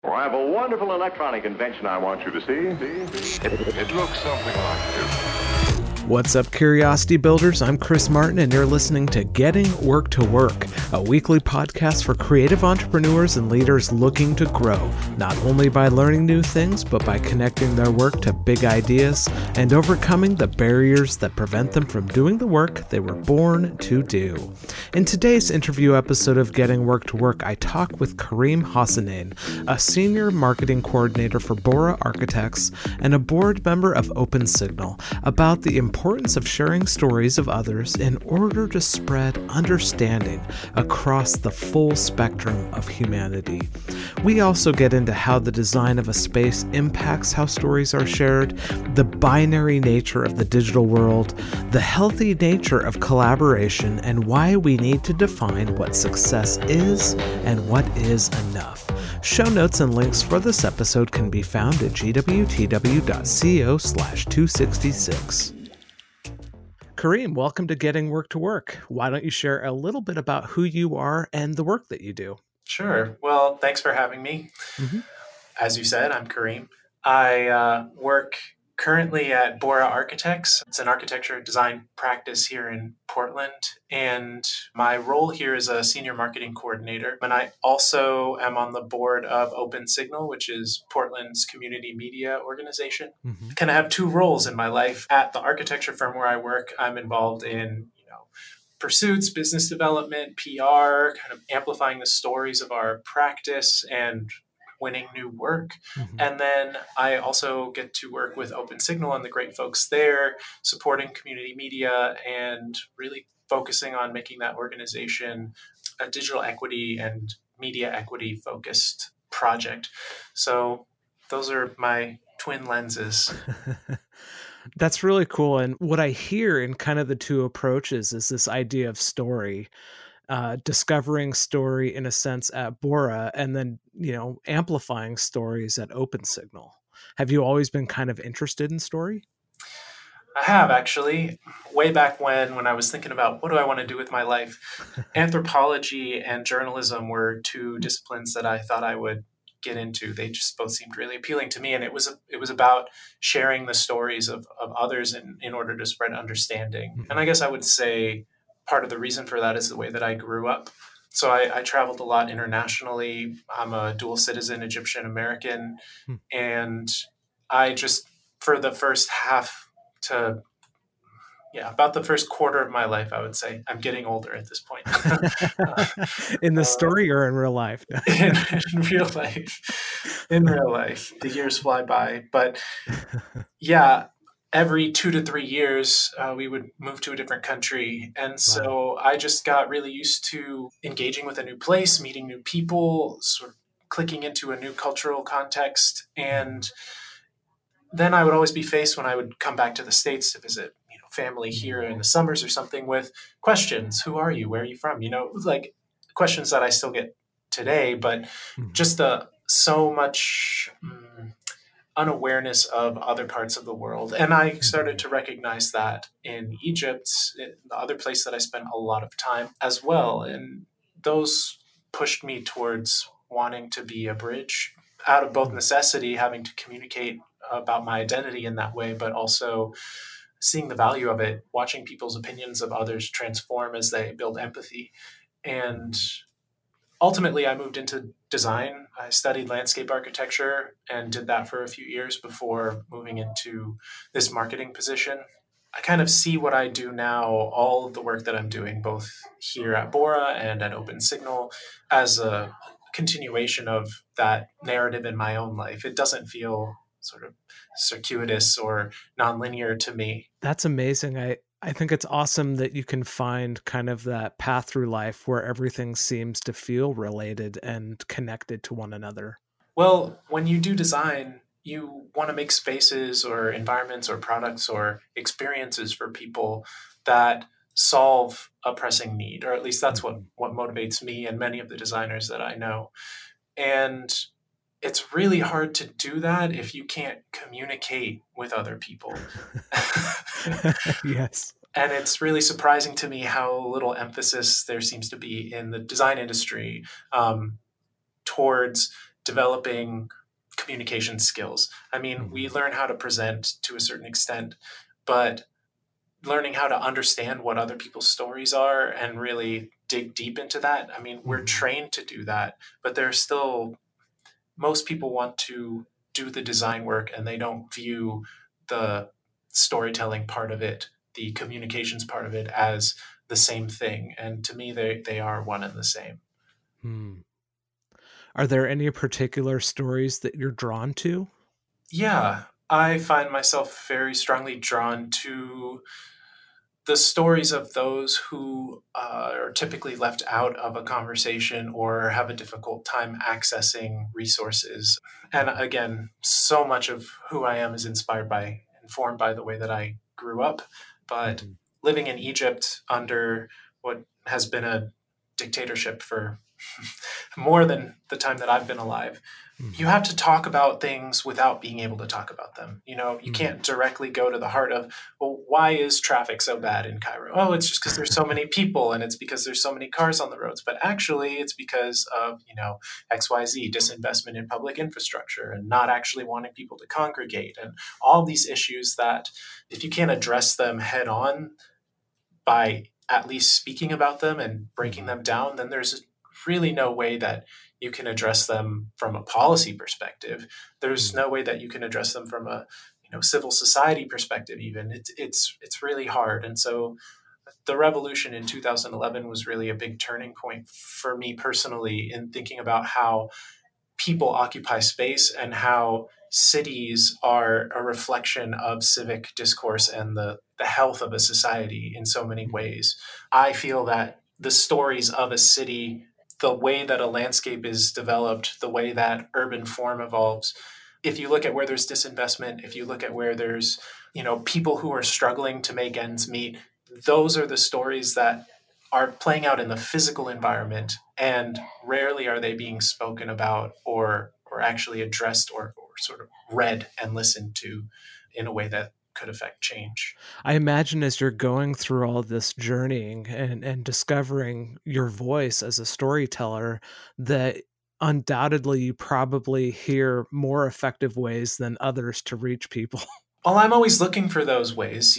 Well, I have a wonderful electronic invention I want you to see. It looks something like this. What's up, Curiosity Builders? I'm Chris Martin, and you're listening to Getting Work to Work, a weekly podcast for creative entrepreneurs and leaders looking to grow, not only by learning new things, but by connecting their work to big ideas and overcoming the barriers that prevent them from doing the work they were born to do. In today's interview episode of Getting Work to Work, I talk with Kareem Hassanein, a senior marketing coordinator for Bora Architects and a board member of OpenSignal, about the importance of sharing stories of others in order to spread understanding across the full spectrum of humanity. We also get into how the design of a space impacts how stories are shared, the binary nature of the digital world, the healthy nature of collaboration, and why we need to define what success is and what is enough. Show notes and links for this episode can be found at gwtw.co/266. Kareem, welcome to Getting Work to Work. Why don't you share a little bit about who you are and the work that you do? Sure. Well, thanks for having me. As you said, I'm Kareem. I work currently at Bora Architects. It's an architecture design practice here in Portland. And my role here is a senior marketing coordinator. And I also am on the board of OpenSignal, which is Portland's community media organization. I kind of have two roles in my life. At the architecture firm where I work, I'm involved in pursuits, business development, PR, kind of amplifying the stories of our practice and winning new work. And then I also get to work with OpenSignal and the great folks there, supporting community media and really focusing on making that organization a digital equity and media equity focused project. So those are my twin lenses. That's really cool. And what I hear in kind of the two approaches is this idea of story, discovering story in a sense at Bora, and then, amplifying stories at OpenSignal. Have you always been kind of interested in story? I have, actually. Way back when I was thinking about what do I want to do with my life, anthropology and journalism were two disciplines that I thought I would get into. They just both seemed really appealing to me. And it was about sharing the stories of others in order to spread understanding. And I guess I would say part of the reason for that is the way that I grew up. So I traveled a lot internationally. I'm a dual citizen, Egyptian American. And I just, for the first about the first quarter of my life, I would say. I'm getting older at this point. In the story or in real life? in real life. In real life. The years fly by. But yeah, every 2 to 3 years, we would move to a different country. And so I just got really used to engaging with a new place, meeting new people, sort of clicking into a new cultural context. And then I would always be faced when I would come back to the States to visit family here in the summers or something with questions. Who are you? Where are you from? Like questions that I still get today, but just so much unawareness of other parts of the world. And I started to recognize that in Egypt, the other place that I spent a lot of time as well. And those pushed me towards wanting to be a bridge out of both necessity, having to communicate about my identity in that way, but also seeing the value of it, watching people's opinions of others transform as they build empathy. And ultimately, I moved into design. I studied landscape architecture and did that for a few years before moving into this marketing position. I kind of see what I do now, all of the work that I'm doing, both here at Bora and at OpenSignal, as a continuation of that narrative in my own life. It doesn't feel sort of circuitous or nonlinear to me. That's amazing. I think it's awesome that you can find kind of that path through life where everything seems to feel related and connected to one another. Well, when you do design, you want to make spaces or environments or products or experiences for people that solve a pressing need, or at least that's what motivates me and many of the designers that I know. And it's really hard to do that if you can't communicate with other people. Yes. And it's really surprising to me how little emphasis there seems to be in the design industry towards developing communication skills. I mean, we learn how to present to a certain extent, but learning how to understand what other people's stories are and really dig deep into that. I mean, we're trained to do that, but there's still, most people want to do the design work and they don't view the storytelling part of it, the communications part of it, as the same thing. And to me, they are one and the same. Are there any particular stories that you're drawn to? Yeah, I find myself very strongly drawn to the stories of those who are typically left out of a conversation or have a difficult time accessing resources. And again, so much of who I am is informed by the way that I grew up. But living in Egypt under what has been a dictatorship for more than the time that I've been alive, you have to talk about things without being able to talk about them. You can't directly go to the heart of, well, why is traffic so bad in Cairo? Oh, it's just because there's so many people and it's because there's so many cars on the roads. But actually, it's because of, XYZ, disinvestment in public infrastructure and not actually wanting people to congregate and all these issues that if you can't address them head on by at least speaking about them and breaking them down, then there's really no way that you can address them from a policy perspective. There's no way that you can address them from a civil society perspective. Even it's really hard. And so the revolution in 2011 was really a big turning point for me personally in thinking about how people occupy space and how cities are a reflection of civic discourse and the health of a society in so many ways. I feel that the stories of a city, the way that a landscape is developed, the way that urban form evolves, if you look at where there's disinvestment, if you look at where there's, people who are struggling to make ends meet, those are the stories that are playing out in the physical environment, and rarely are they being spoken about or actually addressed or sort of read and listened to in a way that could affect change. I imagine as you're going through all this journeying and discovering your voice as a storyteller, that undoubtedly you probably hear more effective ways than others to reach people. Well, I'm always looking for those ways,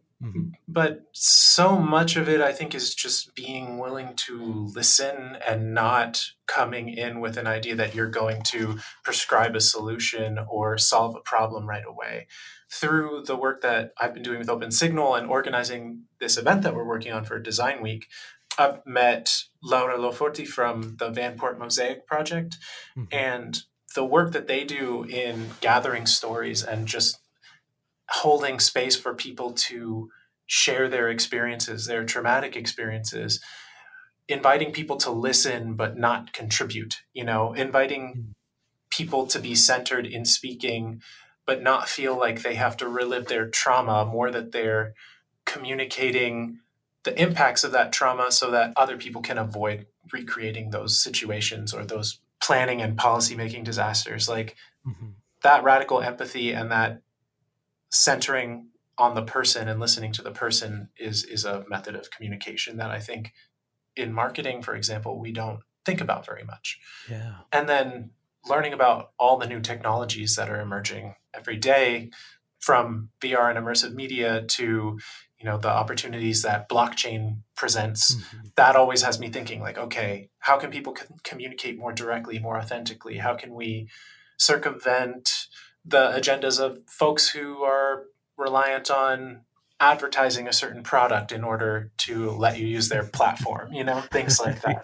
but so much of it, I think, is just being willing to listen and not coming in with an idea that you're going to prescribe a solution or solve a problem right away. Through the work that I've been doing with OpenSignal and organizing this event that we're working on for Design Week, I've met Laura Loforti from the Vanport Mosaic Project, and the work that they do in gathering stories and just holding space for people to share their experiences, their traumatic experiences, inviting people to listen but not contribute, inviting people to be centered in speaking but not feel like they have to relive their trauma, more that they're communicating the impacts of that trauma so that other people can avoid recreating those situations or those planning and policymaking disasters. Like that radical empathy and that centering on the person and listening to the person is a method of communication that I think in marketing, for example, we don't think about very much. Yeah. And then learning about all the new technologies that are emerging every day, from VR and immersive media to the opportunities that blockchain presents, that always has me thinking like, okay, how can people communicate more directly, more authentically? How can we circumvent the agendas of folks who are reliant on advertising a certain product in order to let you use their platform, things like that.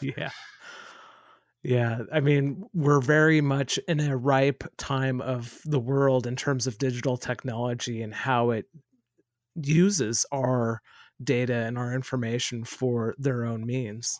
Yeah. I mean, we're very much in a ripe time of the world in terms of digital technology and how it uses our data and our information for their own means.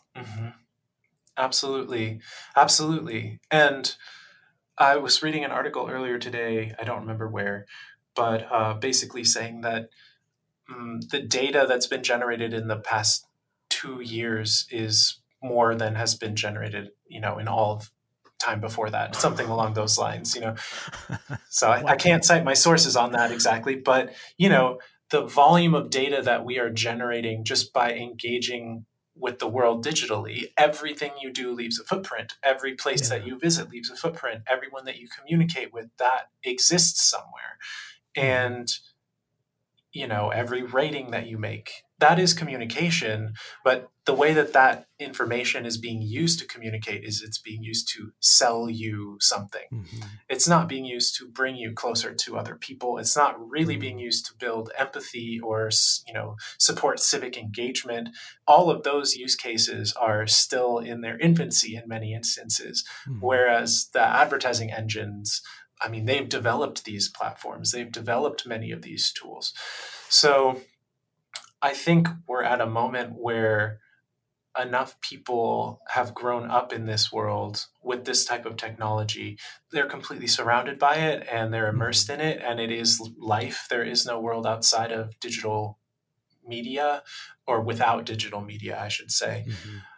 Absolutely. Absolutely. And I was reading an article earlier today, I don't remember where, but basically saying that the data that's been generated in the past 2 years is more than has been generated, in all of time before that, something along those lines, So I can't cite my sources on that exactly, but, the volume of data that we are generating just by engaging with the world digitally. Everything you do leaves a footprint. Every place that you visit leaves a footprint. Everyone that you communicate with, that exists somewhere. And, every rating that you make, that is communication. But the way that that information is being used to communicate is it's being used to sell you something. It's not being used to bring you closer to other people. It's not really being used to build empathy or, support civic engagement. All of those use cases are still in their infancy in many instances, whereas the advertising engines, they've developed these platforms. They've developed many of these tools. So I think we're at a moment where enough people have grown up in this world with this type of technology. They're completely surrounded by it and they're immersed in it, and it is life. There is no world outside of digital media, or without digital media, I should say.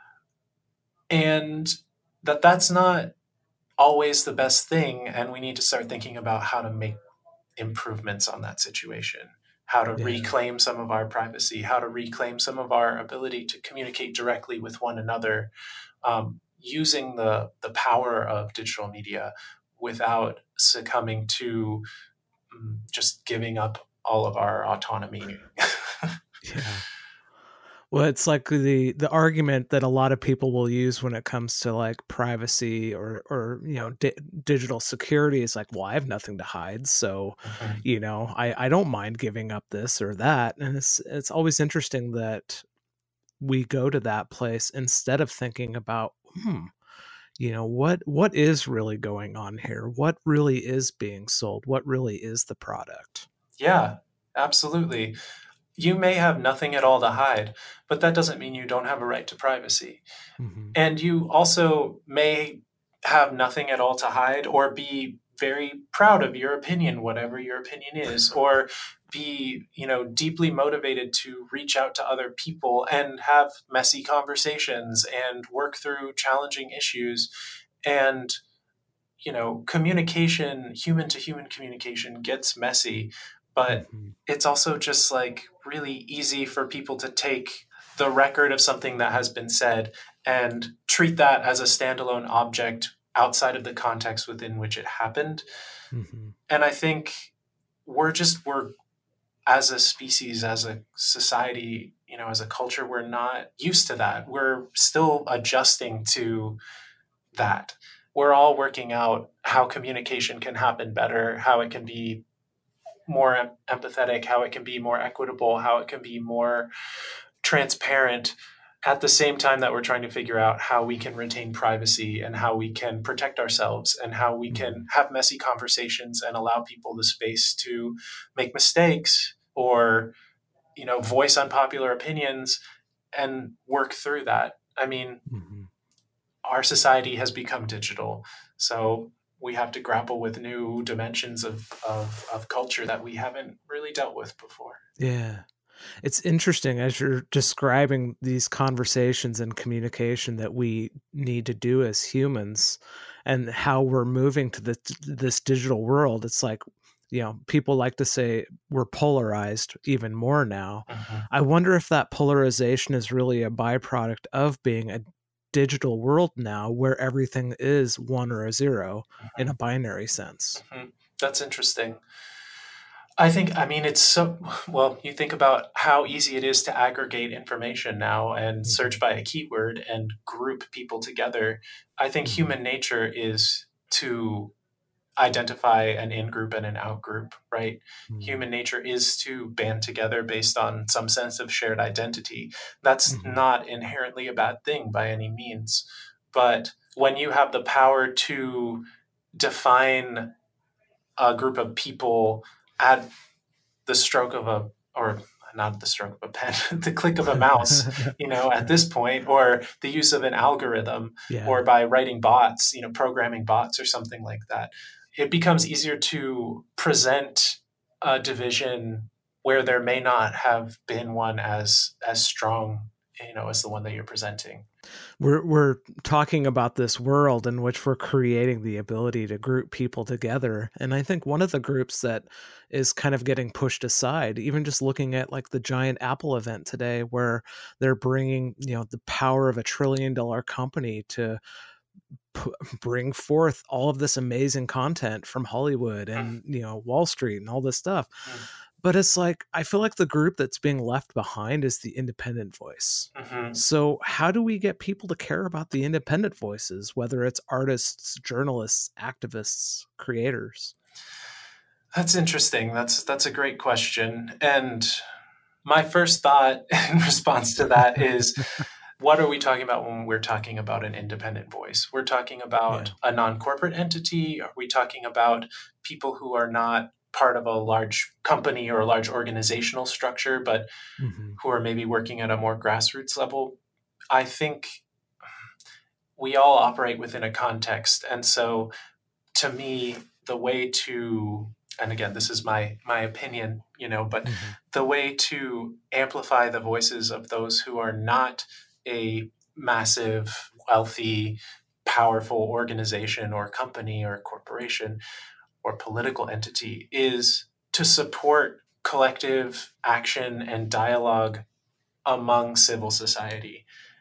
And that's not always the best thing, and we need to start thinking about how to make improvements on that situation. How to reclaim some of our privacy, how to reclaim some of our ability to communicate directly with one another, using the power of digital media without succumbing to just giving up all of our autonomy. Well, it's like the argument that a lot of people will use when it comes to like privacy or digital security is like, well, I have nothing to hide, so I don't mind giving up this or that. And it's always interesting that we go to that place instead of thinking about what is really going on here, what really is being sold, what really is the product. Yeah, absolutely. You may have nothing at all to hide, but that doesn't mean you don't have a right to privacy. And you also may have nothing at all to hide, or be very proud of your opinion, whatever your opinion is, or be, deeply motivated to reach out to other people and have messy conversations and work through challenging issues. And, communication, human to human communication, gets messy. But it's also just like really easy for people to take the record of something that has been said and treat that as a standalone object outside of the context within which it happened. And I think we're as a species, as a society, as a culture, we're not used to that. We're still adjusting to that. We're all working out how communication can happen better, how it can be more empathetic, how it can be more equitable, how it can be more transparent, at the same time that we're trying to figure out how we can retain privacy and how we can protect ourselves and how we can have messy conversations and allow people the space to make mistakes or, voice unpopular opinions and work through that. Our society has become digital, so we have to grapple with new dimensions of culture that we haven't really dealt with before. Yeah. It's interesting as you're describing these conversations and communication that we need to do as humans and how we're moving to this digital world. It's like, people like to say we're polarized even more now. I wonder if that polarization is really a byproduct of being a digital world now where everything is 1 or a 0 in a binary sense. That's interesting. I think, it's so, well, you think about how easy it is to aggregate information now and search by a keyword and group people together. I think human nature is to identify an in-group and an out-group, right? Human nature is to band together based on some sense of shared identity. That's not inherently a bad thing by any means. But when you have the power to define a group of people at the stroke of not the stroke of a pen, the click of a mouse, at this point, or the use of an algorithm, or by writing bots, programming bots or something like that, it becomes easier to present a division where there may not have been one as strong, as the one that you're presenting. We're talking about this world in which we're creating the ability to group people together. And I think one of the groups that is kind of getting pushed aside, even just looking at like the giant Apple event today, where they're bringing, the power of $1 trillion company to bring forth all of this amazing content from Hollywood and, Wall Street and all this stuff. But it's like, I feel like the group that's being left behind is the independent voice. So how do we get people to care about the independent voices, whether it's artists, journalists, activists, creators? That's interesting. That's a great question. And my first thought in response to that is, what are we talking about when we're talking about an independent voice? We're talking about a non-corporate entity? Are we talking about people who are not part of a large company or a large organizational structure, but who are maybe working at a more grassroots level? I think we all operate within a context. And so to me, the way to, and again, this is my opinion, but the way to amplify the voices of those who are not a massive, wealthy, powerful organization or company or corporation or political entity is to support collective action and dialogue among civil society,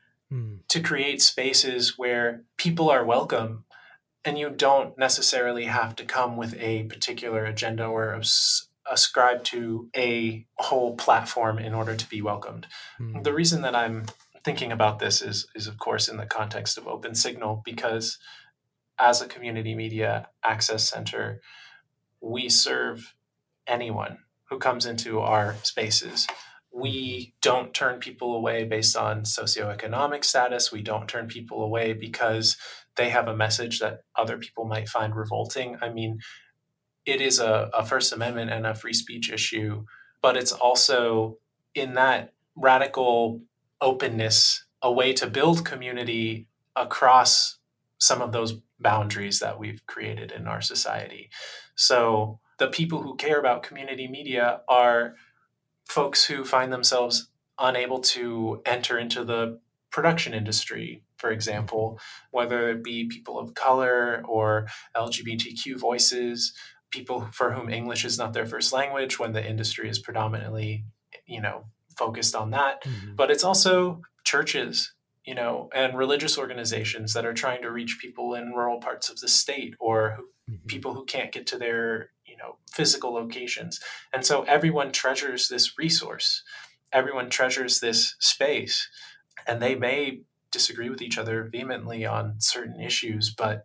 to create spaces where people are welcome and you don't necessarily have to come with a particular agenda or ascribe to a whole platform in order to be welcomed. The reason that I'm thinking about this is of course in the context of OpenSignal, because as a community media access center, we serve anyone who comes into our spaces. We don't turn people away based on socioeconomic status. We don't turn people away because they have a message that other people might find revolting. I mean, it is a First Amendment and a free speech issue, but it's also in that radical openness, a way to build community across some of those boundaries that we've created in our society. So the people who care about community media are folks who find themselves unable to enter into the production industry, for example, whether it be people of color or LGBTQ voices, people for whom English is not their first language when the industry is predominantly, focused on that. But it's also churches, and religious organizations that are trying to reach people in rural parts of the state or people who can't get to their, physical locations. And so everyone treasures this resource. Everyone treasures this space, and they may disagree with each other vehemently on certain issues, but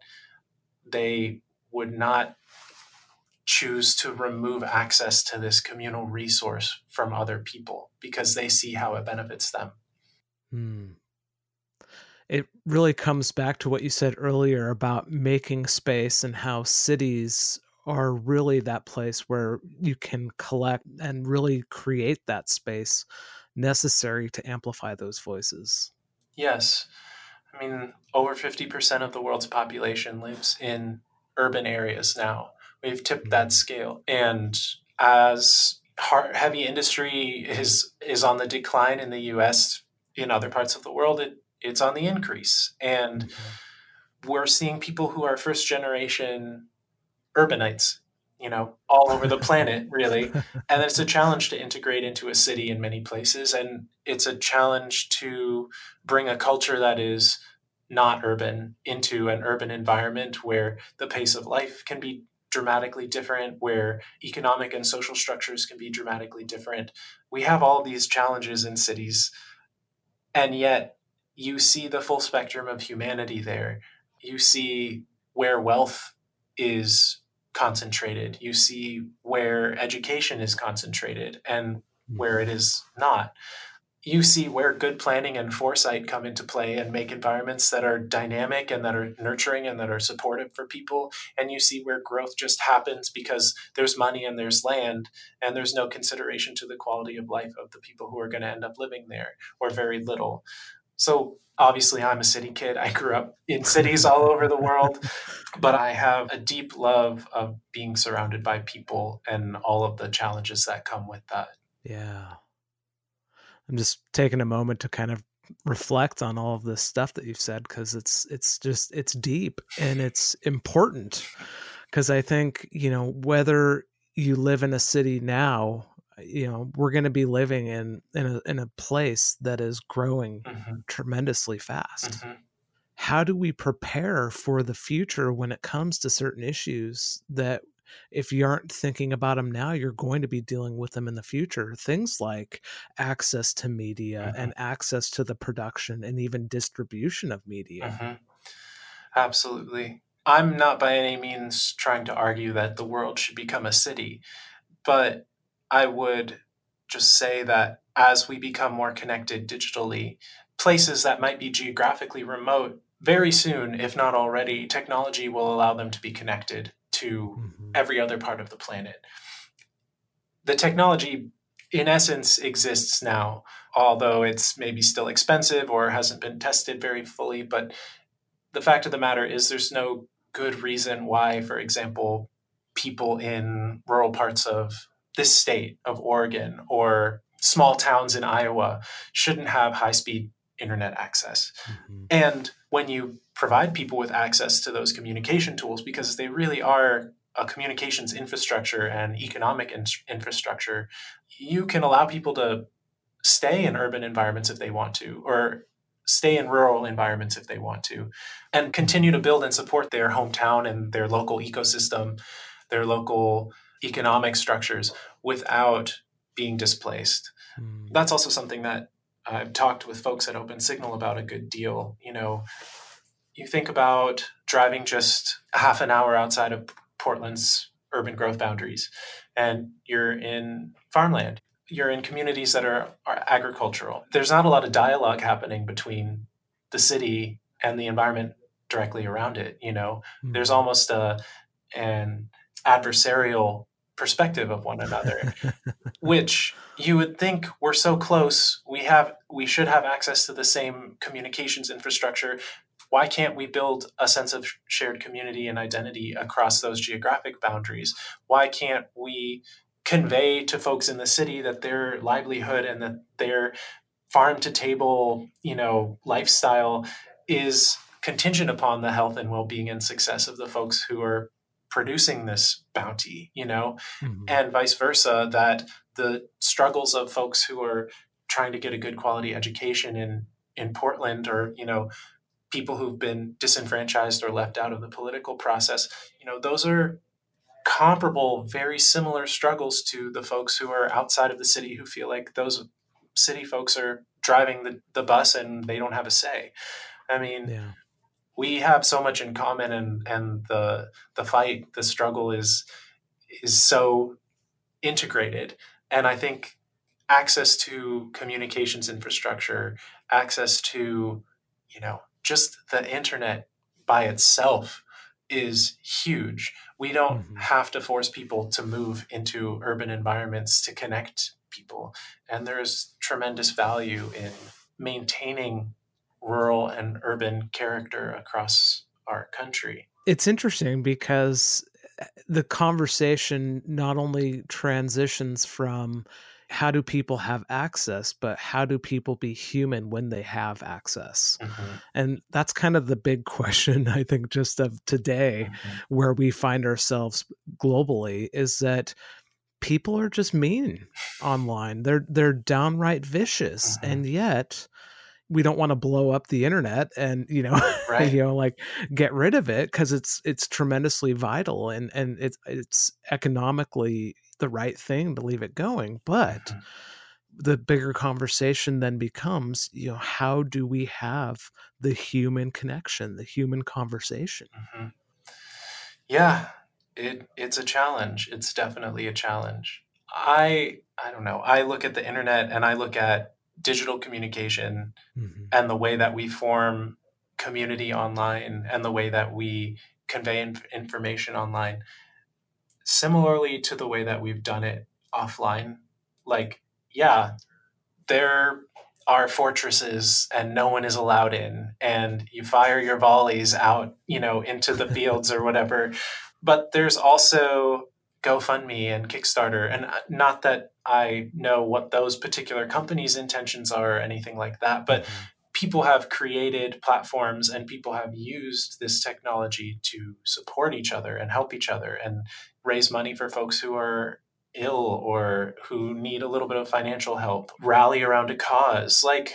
they would not choose to remove access to this communal resource from other people because they see how it benefits them. It really comes back to what you said earlier about making space and how cities are really that place where you can collect and really create that space necessary to amplify those voices. Yes. I mean, over 50% of the world's population lives in urban areas now. We've tipped that scale. And as heavy industry is on the decline in the US, in other parts of the world, it's on the increase. And we're seeing people who are first generation urbanites, all over the planet, really. And it's a challenge to integrate into a city in many places. And it's a challenge to bring a culture that is not urban into an urban environment where the pace of life can be dramatically different, where economic and social structures can be dramatically different. We have all these challenges in cities, and yet you see the full spectrum of humanity there. You see where wealth is concentrated. You see where education is concentrated and where it is not. You see where good planning and foresight come into play and make environments that are dynamic and that are nurturing and that are supportive for people. And you see where growth just happens because there's money and there's land and there's no consideration to the quality of life of the people who are going to end up living there, or very little. So obviously I'm a city kid. I grew up in cities all over the world, but I have a deep love of being surrounded by people and all of the challenges that come with that. Yeah. I'm just taking a moment to kind of reflect on all of this stuff that you've said, because it's deep and it's important. Because I think, whether you live in a city now, we're going to be living in a place that is growing tremendously fast. How do we prepare for the future when it comes to certain issues that, if you aren't thinking about them now, you're going to be dealing with them in the future? Things like access to media and access to the production and even distribution of media. Absolutely. I'm not by any means trying to argue that the world should become a city, but I would just say that as we become more connected digitally, places that might be geographically remote, very soon, if not already, technology will allow them to be connected to every other part of the planet. The technology, in essence, exists now, although it's maybe still expensive or hasn't been tested very fully. But the fact of the matter is there's no good reason why, for example, people in rural parts of this state of Oregon or small towns in Iowa shouldn't have high-speed internet access. And when you provide people with access to those communication tools, because they really are a communications infrastructure and economic infrastructure, you can allow people to stay in urban environments if they want to, or stay in rural environments if they want to, and continue to build and support their hometown and their local ecosystem, their local economic structures without being displaced. That's also something that I've talked with folks at OpenSignal about a good deal. You think about driving just half an hour outside of Portland's urban growth boundaries, and you're in farmland. You're in communities that are agricultural. There's not a lot of dialogue happening between the city and the environment directly around it. There's almost an adversarial perspective of one another, which you would think we're so close. We should have access to the same communications infrastructure. Why can't we build a sense of shared community and identity across those geographic boundaries? Why can't we convey to folks in the city that their livelihood and that their farm to table, lifestyle is contingent upon the health and well-being and success of the folks who are producing this bounty, and vice versa, that the struggles of folks who are trying to get a good quality education in Portland, or, people who've been disenfranchised or left out of the political process, those are comparable, very similar struggles to the folks who are outside of the city who feel like those city folks are driving the bus and they don't have a say. I mean, we have so much in common, and the fight, the struggle is so integrated. And I think access to communications infrastructure, access to, just the internet by itself is huge. We don't have to force people to move into urban environments to connect people. And there's tremendous value in maintaining rural and urban character across our country. It's interesting because the conversation not only transitions from how do people have access, but how do people be human when they have access? And that's kind of the big question, I think, just of today, where we find ourselves globally, is that people are just mean online. They're downright vicious. And yet we don't want to blow up the internet and, right. Get rid of it, because it's tremendously vital and it's economically the right thing to leave it going. But the bigger conversation then becomes, how do we have the human connection, the human conversation? Yeah, it's a challenge. It's definitely a challenge. I don't know. I look at the internet and I look at digital communication and the way that we form community online and the way that we convey information online similarly to the way that we've done it offline. Like, yeah, there are fortresses and no one is allowed in, and you fire your volleys out, into the fields or whatever. But there's also GoFundMe and Kickstarter. And not that I know what those particular companies' intentions are or anything like that, but people have created platforms and people have used this technology to support each other and help each other and raise money for folks who are ill or who need a little bit of financial help, rally around a cause. Like,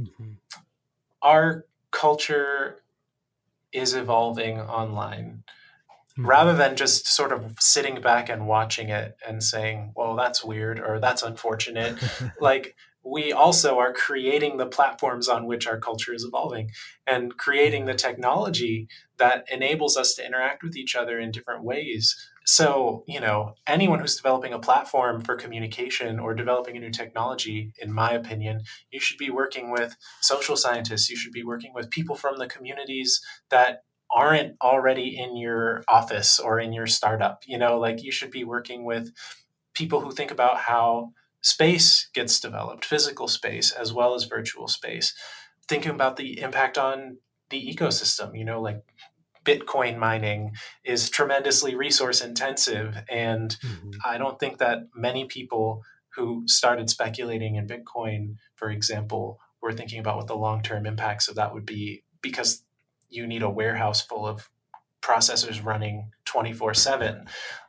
our culture is evolving online. Rather than just sort of sitting back and watching it and saying, well, that's weird or that's unfortunate. Like, we also are creating the platforms on which our culture is evolving and creating the technology that enables us to interact with each other in different ways. So, anyone who's developing a platform for communication or developing a new technology, in my opinion, you should be working with social scientists. You should be working with people from the communities that aren't already in your office or in your startup. Like, you should be working with people who think about how space gets developed, physical space as well as virtual space, thinking about the impact on the ecosystem. Like, Bitcoin mining is tremendously resource intensive. And I don't think that many people who started speculating in Bitcoin, for example, were thinking about what the long-term impacts of that would be, because you need a warehouse full of processors running 24/7.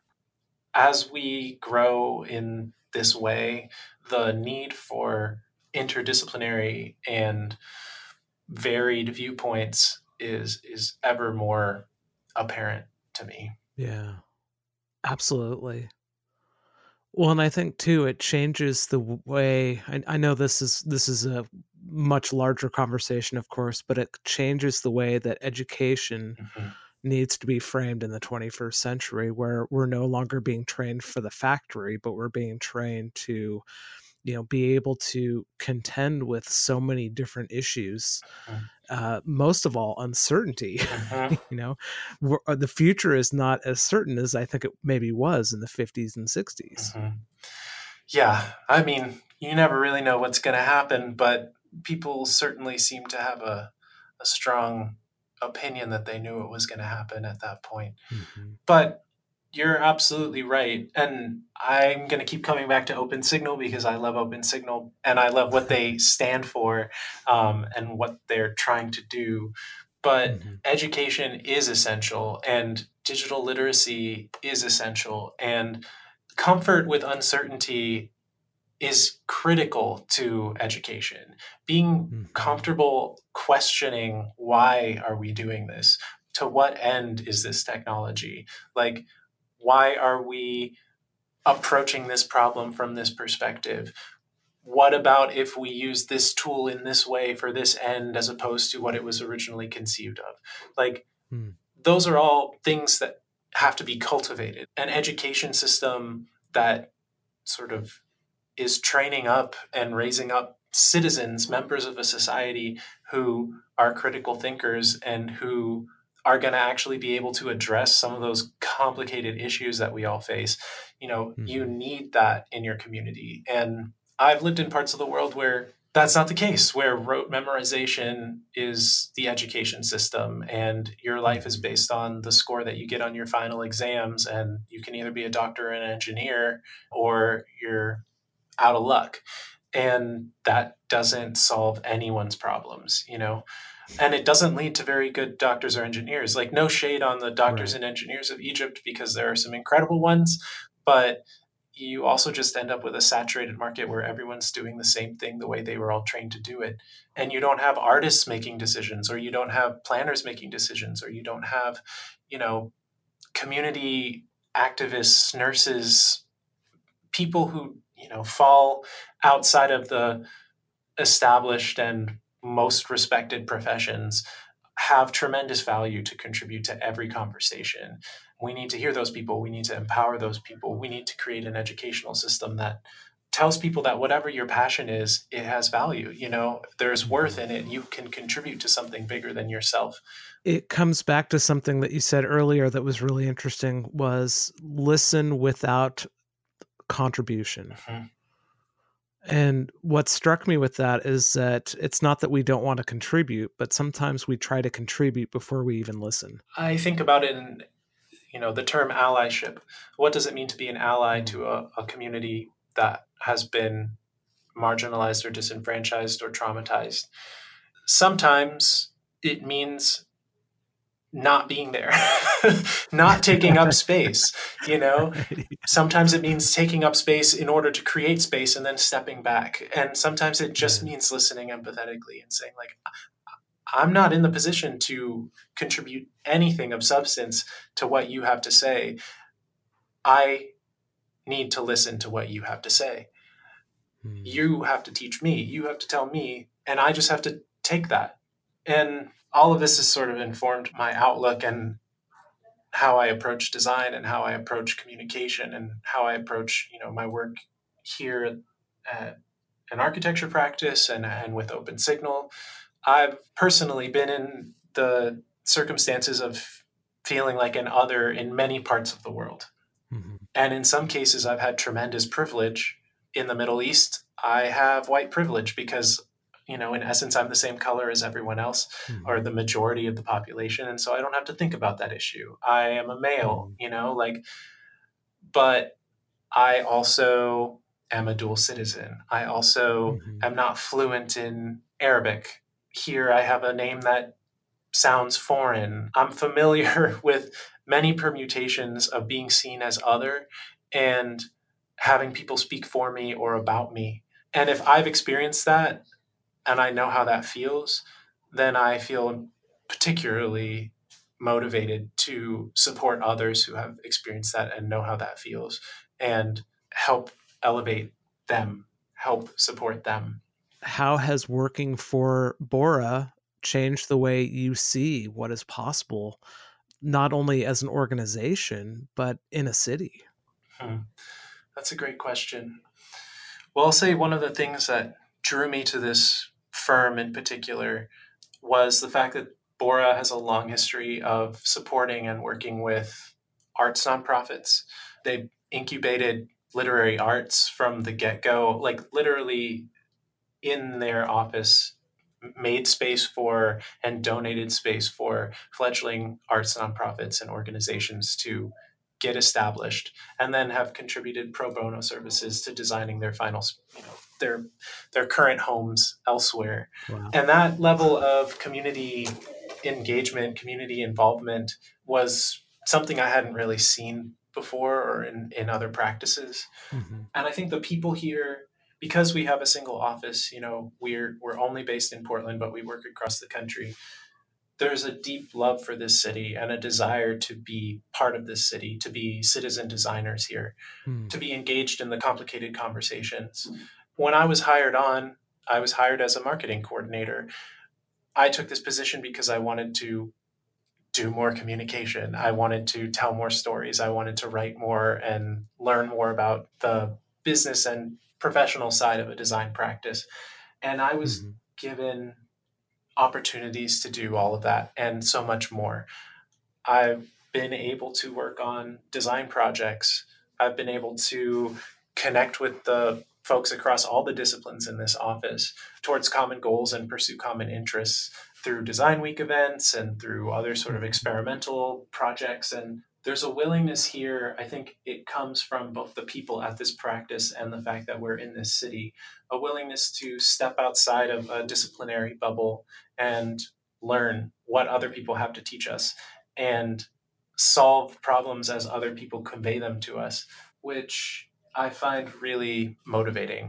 As we grow in this way, the need for interdisciplinary and varied viewpoints is ever more apparent to me. Yeah, absolutely. Well, and I think too, it changes the way, I know this is a much larger conversation, of course, but it changes the way that education needs to be framed in the 21st century, where we're no longer being trained for the factory, but we're being trained to, be able to contend with so many different issues. Most of all, uncertainty. The future is not as certain as I think it maybe was in the 50s and 60s. Yeah, I mean, you never really know what's going to happen, but people certainly seem to have a strong opinion that they knew it was going to happen at that point. But you're absolutely right. And I'm going to keep coming back to OpenSignal because I love OpenSignal and I love what they stand for and what they're trying to do. But education is essential and digital literacy is essential. And comfort with uncertainty is critical to education. Being comfortable questioning, why are we doing this? To what end is this technology? Like, why are we approaching this problem from this perspective? What about if we use this tool in this way for this end as opposed to what it was originally conceived of? Like, those are all things that have to be cultivated. An education system that sort of is training up and raising up citizens, members of a society who are critical thinkers and who are going to actually be able to address some of those complicated issues that we all face. You need that in your community. And I've lived in parts of the world where that's not the case, where rote memorization is the education system and your life is based on the score that you get on your final exams. And you can either be a doctor or an engineer, or you're out of luck. And that doesn't solve anyone's problems, and it doesn't lead to very good doctors or engineers. Like, no shade on the doctors and engineers of Egypt, because there are some incredible ones, but you also just end up with a saturated market where everyone's doing the same thing the way they were all trained to do it. And you don't have artists making decisions, or you don't have planners making decisions, or you don't have, community activists, nurses, people who, fall outside of the established and most respected professions, have tremendous value to contribute to every conversation. We need to hear those people. We need to empower those people. We need to create an educational system that tells people that whatever your passion is, it has value. There's worth in it. You can contribute to something bigger than yourself. It comes back to something that you said earlier that was really interesting, was listen without contribution. And what struck me with that is that it's not that we don't want to contribute, but sometimes we try to contribute before we even listen. I think about it in, the term allyship. What does it mean to be an ally to a community that has been marginalized or disenfranchised or traumatized? sometimes it means not being there, not taking up space, you know? Sometimes it means taking up space in order to create space and then stepping back. And sometimes it just means listening empathetically and saying, like, I'm not in the position to contribute anything of substance to what you have to say. I need to listen to what you have to say. You have to teach me, you have to tell me, and I just have to take that. And all of this has sort of informed my outlook and how I approach design and how I approach communication and how I approach, my work here at an architecture practice and with Open Signal. I've personally been in the circumstances of feeling like an other in many parts of the world. Mm-hmm. And in some cases, I've had tremendous privilege. In the Middle East, I have white privilege because, in essence, I'm the same color as everyone else, or the majority of the population. And so I don't have to think about that issue. I am a male, but I also am a dual citizen. I also am not fluent in Arabic. Here I have a name that sounds foreign. I'm familiar with many permutations of being seen as other and having people speak for me or about me. And if I've experienced that and I know how that feels, then I feel particularly motivated to support others who have experienced that and know how that feels and help elevate them, help support them. How has working for Bora changed the way you see what is possible, not only as an organization, but in a city? That's a great question. Well, I'll say one of the things that drew me to this firm in particular was the fact that Bora has a long history of supporting and working with arts nonprofits. They incubated literary arts from the get-go, like literally in their office, made space for and donated space for fledgling arts nonprofits and organizations to get established, and then have contributed pro bono services to designing their final, their current homes elsewhere. Wow. And that level of community engagement, community involvement was something I hadn't really seen before or in other practices. Mm-hmm. And I think the people here, because we have a single office, we're only based in Portland, but we work across the country. There's a deep love for this city and a desire to be part of this city, to be citizen designers here, to be engaged in the complicated conversations. When I was hired on, I was hired as a marketing coordinator. I took this position because I wanted to do more communication. I wanted to tell more stories. I wanted to write more and learn more about the business and professional side of a design practice. And I was given opportunities to do all of that and so much more. I've been able to work on design projects. I've been able to connect with the folks across all the disciplines in this office towards common goals and pursue common interests through Design Week events and through other sort of experimental projects. And there's a willingness here, I think it comes from both the people at this practice and the fact that we're in this city, a willingness to step outside of a disciplinary bubble and learn what other people have to teach us and solve problems as other people convey them to us, which I find really motivating.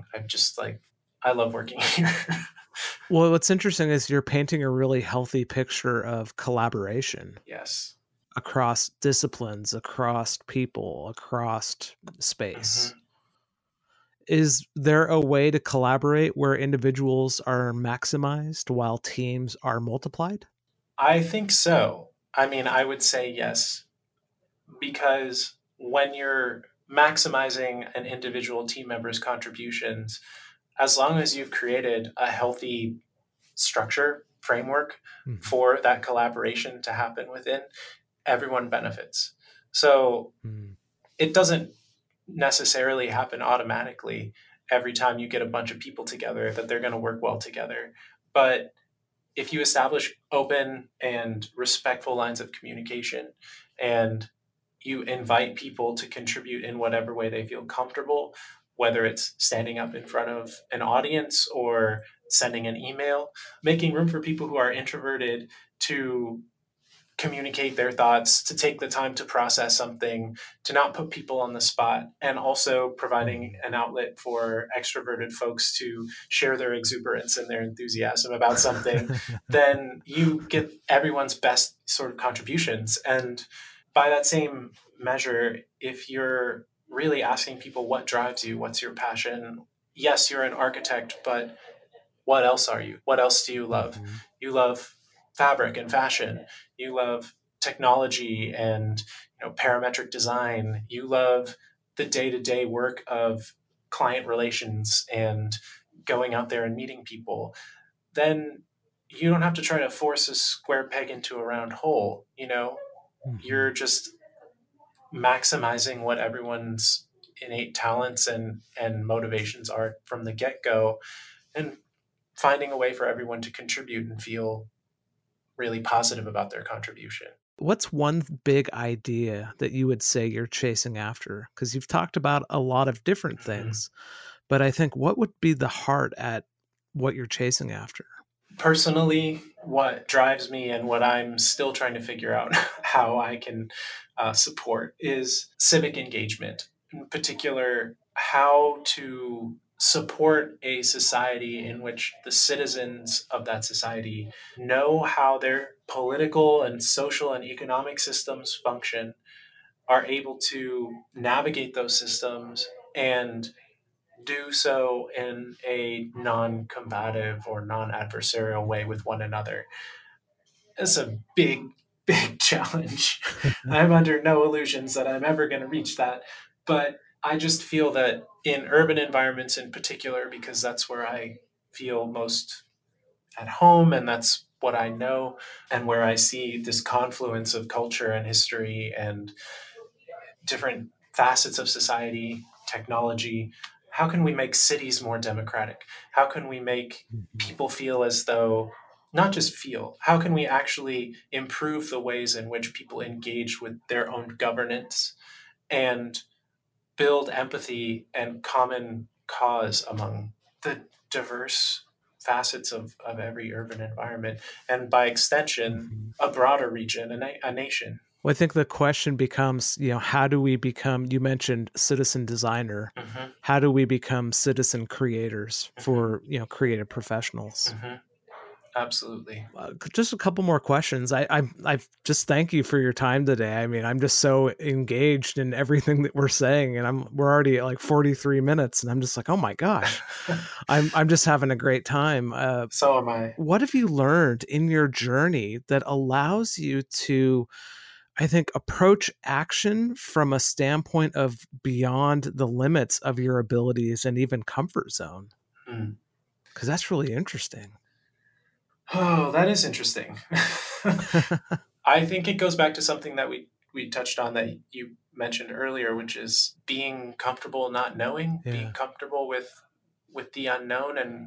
I love working here. Well, what's interesting is you're painting a really healthy picture of collaboration. Yes. Across disciplines, across people, across space. Mm-hmm. Is there a way to collaborate where individuals are maximized while teams are multiplied? I think so. I would say yes, because when you're maximizing an individual team member's contributions, as long as you've created a healthy structure, framework for that collaboration to happen within, everyone benefits. So it doesn't necessarily happen automatically every time you get a bunch of people together that they're going to work well together. But if you establish open and respectful lines of communication and you invite people to contribute in whatever way they feel comfortable, whether it's standing up in front of an audience or sending an email, making room for people who are introverted to communicate their thoughts, to take the time to process something, to not put people on the spot, and also providing an outlet for extroverted folks to share their exuberance and their enthusiasm about something, then you get everyone's best sort of contributions. And by that same measure, if you're really asking people what drives you, what's your passion, yes, you're an architect, but what else are you? What else do you love? You love fabric and fashion. You love technology and parametric design. You love the day-to-day work of client relations and going out there and meeting people. Then you don't have to try to force a square peg into a round hole. You're just maximizing what everyone's innate talents and motivations are from the get-go, and finding a way for everyone to contribute and feel really positive about their contribution. What's one big idea that you would say you're chasing after? Because you've talked about a lot of different things, but I think what would be the heart at what you're chasing after? Personally, what drives me and what I'm still trying to figure out how I can support is civic engagement. In particular, how to support a society in which the citizens of that society know how their political and social and economic systems function, are able to navigate those systems, and do so in a non-combative or non-adversarial way with one another. It's a big, big challenge. I'm under no illusions that I'm ever going to reach that. But I just feel that in urban environments in particular, because that's where I feel most at home and that's what I know, and where I see this confluence of culture and history and different facets of society, technology, how can we make cities more democratic? How can we make people feel as though, not just feel, how can we actually improve the ways in which people engage with their own governance and build empathy and common cause among the diverse facets of every urban environment, and by extension, a broader region, a nation? Well, I think the question becomes, how do we become, you mentioned citizen designer, how do we become citizen creators for, creative professionals? Absolutely. Just a couple more questions. I just thank you for your time today. I mean, I'm just so engaged in everything that we're saying, and we're already at like 43 minutes, and I'm just like, oh my gosh, I'm just having a great time. So am I. What have you learned in your journey that allows you to, I think, approach action from a standpoint of beyond the limits of your abilities and even comfort zone? Because that's really interesting. Oh, that is interesting. I think it goes back to something that we touched on that you mentioned earlier, which is being comfortable not knowing, being comfortable with the unknown. And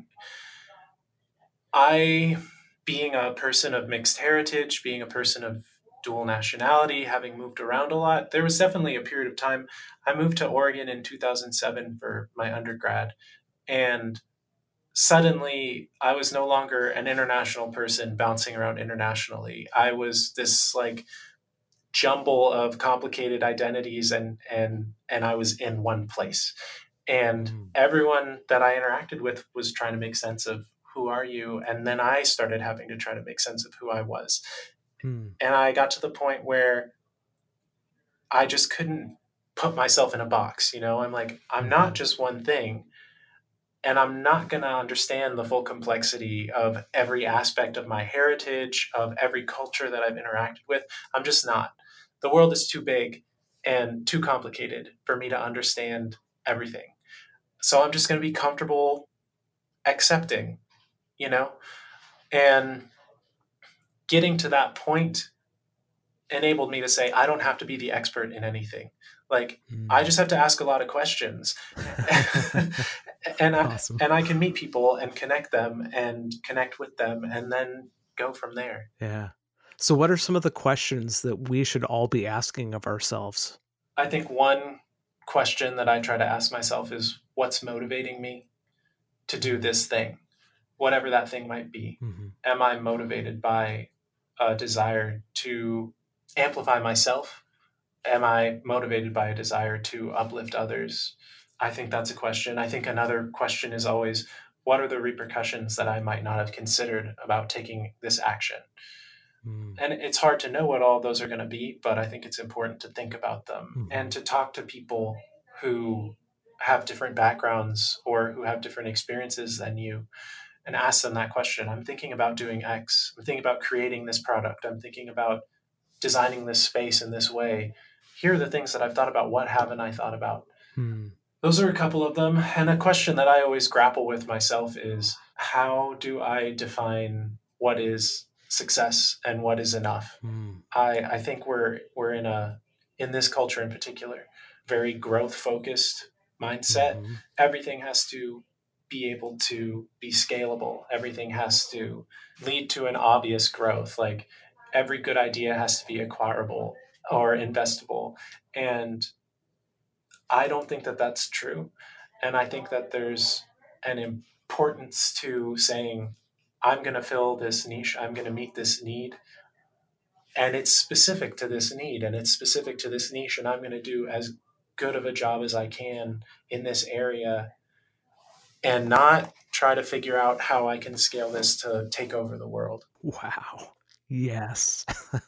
being a person of mixed heritage, being a person of dual nationality, having moved around a lot, there was definitely a period of time. I moved to Oregon in 2007 for my undergrad, and suddenly I was no longer an international person bouncing around internationally. I was this like jumble of complicated identities, and I was in one place. And everyone that I interacted with was trying to make sense of, who are you? And then I started having to try to make sense of who I was. And I got to the point where I just couldn't put myself in a box. I'm like, I'm not just one thing. And I'm not going to understand the full complexity of every aspect of my heritage, of every culture that I've interacted with. I'm just not. The world is too big and too complicated for me to understand everything. So I'm just going to be comfortable accepting, and getting to that point enabled me to say, I don't have to be the expert in anything. Like, I just have to ask a lot of questions. Awesome. And I can meet people and connect them and connect with them and then go from there. Yeah. So what are some of the questions that we should all be asking of ourselves? I think one question that I try to ask myself is, what's motivating me to do this thing? whatever that thing might be. Am I motivated by a desire to amplify myself? Am I motivated by a desire to uplift others? I think that's a question. I think another question is always, what are the repercussions that I might not have considered about taking this action? And it's hard to know what all those are going to be, but I think it's important to think about them and to talk to people who have different backgrounds or who have different experiences than you and ask them that question. I'm thinking about doing X. I'm thinking about creating this product. I'm thinking about designing this space in this way. Here are the things that I've thought about. What haven't I thought about? Those are a couple of them. And a question that I always grapple with myself is, how do I define what is success and what is enough? I think we're in this culture in particular, very growth focused mindset. Everything has to be able to be scalable. Everything has to lead to an obvious growth. Like every good idea has to be acquirable or investable. And I don't think that that's true. And I think that there's an importance to saying, I'm going to fill this niche. I'm going to meet this need. And it's specific to this need and it's specific to this niche. And I'm going to do as good of a job as I can in this area and not try to figure out how I can scale this to take over the world. Wow. Yes.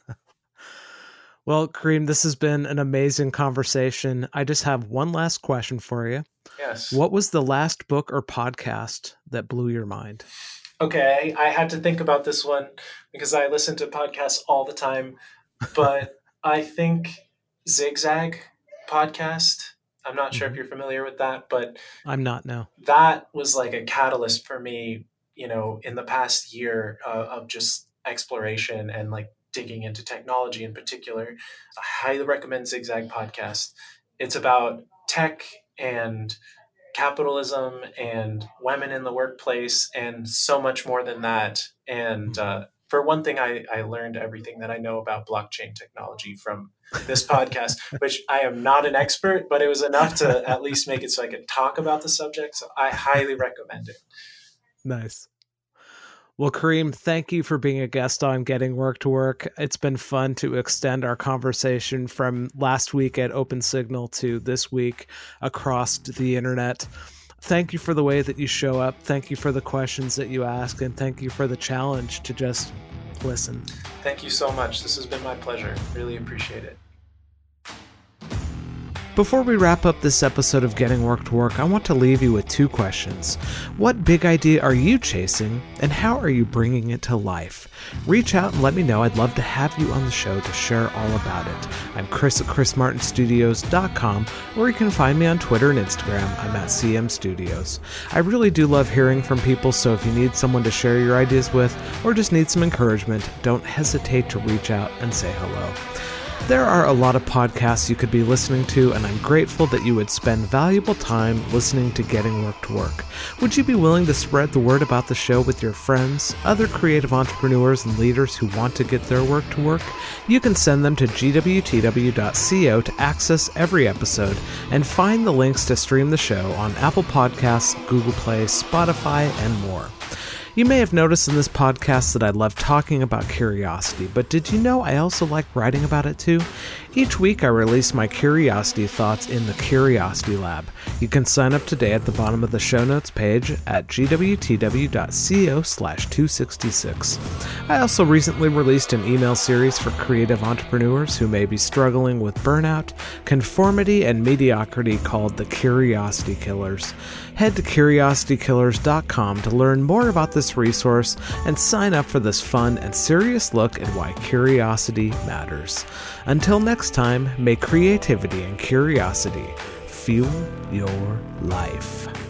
Well, Kareem, this has been an amazing conversation. I just have one last question for you. Yes. What was the last book or podcast that blew your mind? Okay, I had to think about this one because I listen to podcasts all the time, but I think Zigzag podcast. I'm not sure if you're familiar with that, but I'm not, no. That was like a catalyst for me, in the past year of just exploration and like digging into technology in particular. I highly recommend Zigzag podcast. It's about tech and capitalism and women in the workplace and so much more than that. And for one thing, I learned everything that I know about blockchain technology from this podcast, which I am not an expert, but it was enough to at least make it so I could talk about the subject. So I highly recommend it. Nice. Well, Kareem, thank you for being a guest on Getting Work to Work. It's been fun to extend our conversation from last week at Open Signal to this week across the internet. Thank you for the way that you show up. Thank you for the questions that you ask. And thank you for the challenge to just listen. Thank you so much. This has been my pleasure. Really appreciate it. Before we wrap up this episode of Getting Work to Work, I want to leave you with two questions. What big idea are you chasing, and how are you bringing it to life? Reach out and let me know. I'd love to have you on the show to share all about it. I'm Chris at chrismartinstudios.com, or you can find me on Twitter and Instagram. I'm at CM Studios. I really do love hearing from people, so if you need someone to share your ideas with, or just need some encouragement, don't hesitate to reach out and say hello. There are a lot of podcasts you could be listening to, and I'm grateful that you would spend valuable time listening to Getting Work to Work. Would you be willing to spread the word about the show with your friends, other creative entrepreneurs and leaders who want to get their work to work? You can send them to gwtw.co to access every episode and find the links to stream the show on Apple Podcasts, Google Play, Spotify, and more. You may have noticed in this podcast that I love talking about curiosity, but did you know I also like writing about it too? Each week I release my curiosity thoughts in the Curiosity Lab. You can sign up today at the bottom of the show notes page at gwtw.co/266. I also recently released an email series for creative entrepreneurs who may be struggling with burnout, conformity, and mediocrity called The Curiosity Killers. Head to curiositykillers.com to learn more about this resource and sign up for this fun and serious look at why curiosity matters. Until next time, may creativity and curiosity fuel your life.